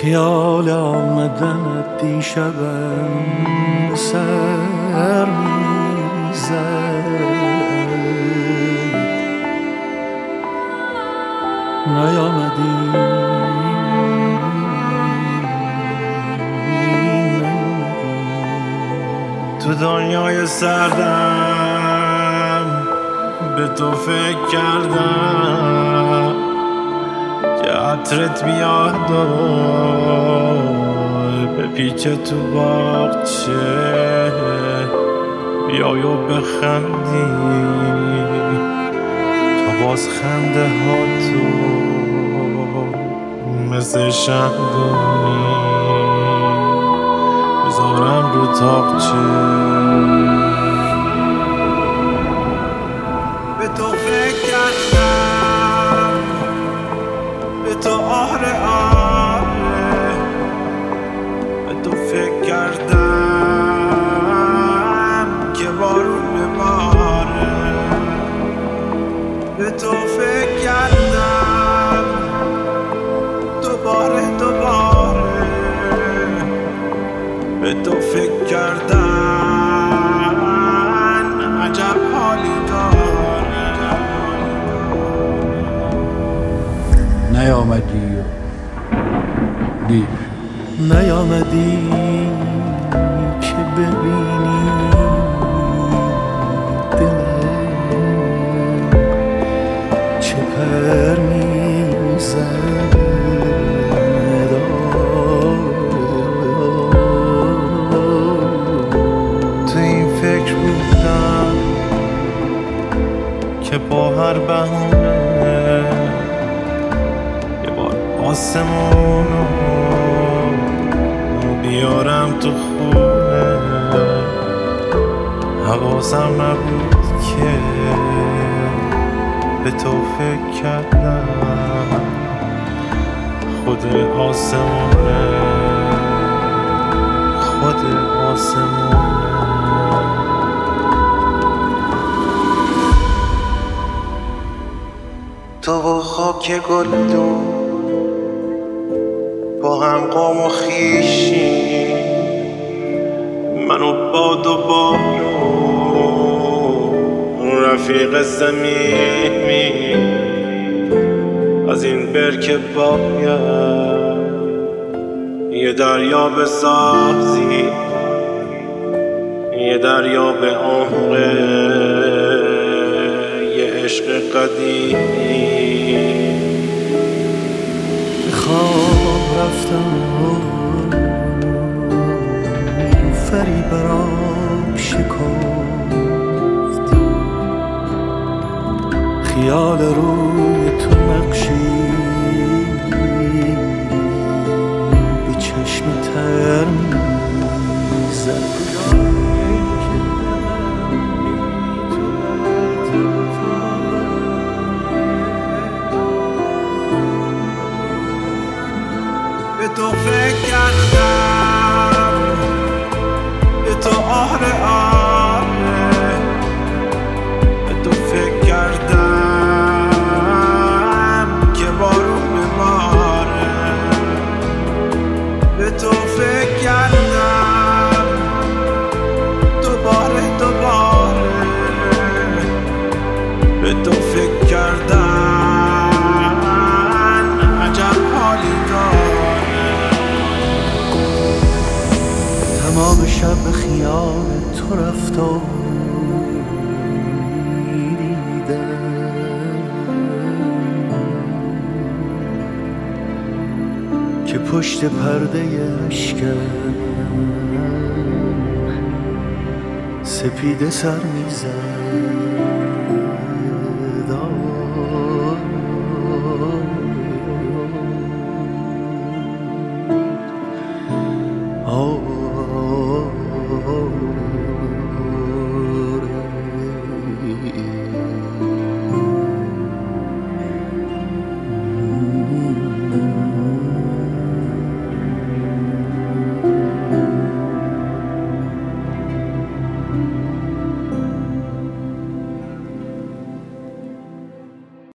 خیال آمدنت دیشبم به سر میزد، نیامدی تو دنیای سردم، به تو فکر کردم که عطرت بیاد و به پیچه تو باغچه بیای و بخندی، تا باز خنده ها تو مثل شمدونی بذارم رو تاقچه. به تو فکر کردم، به تو آره آره، به تو فکر کردم که بارون بباره، به تو فکر کردم دوباره به تو فکر کردن عجب حالی داره. نیامدی دیر، نیامدی که ببینی دلم چه پر میزد. تو این فکر بودم که با هر بهونه یه بار آسمونو بیارم تو خونه. حواسم نبود که به تو فکر کردم خود آسمونه، خود آسمونه. تو و خاک گلدون با هم قوم و خویشی، من و باد و بارون رفیق صمیمی. از این برکه باید یه دریا بسازی، یه دریا به عمق یه عشق قدیمی. به خواب رفتم و نیلوفری برام شکفت، خیال روی تو نقشی به چشم تر میزد. به تو فکر کردم، به تو آره آره، به تو فکر کردم که بارون بباره، به تو فکر کردم دوباره به تو فکر کردن عجب حالی داره. تمام شب به خیال تو رفت و دیدم که پشت پرده اشکم سپیده سر میزد.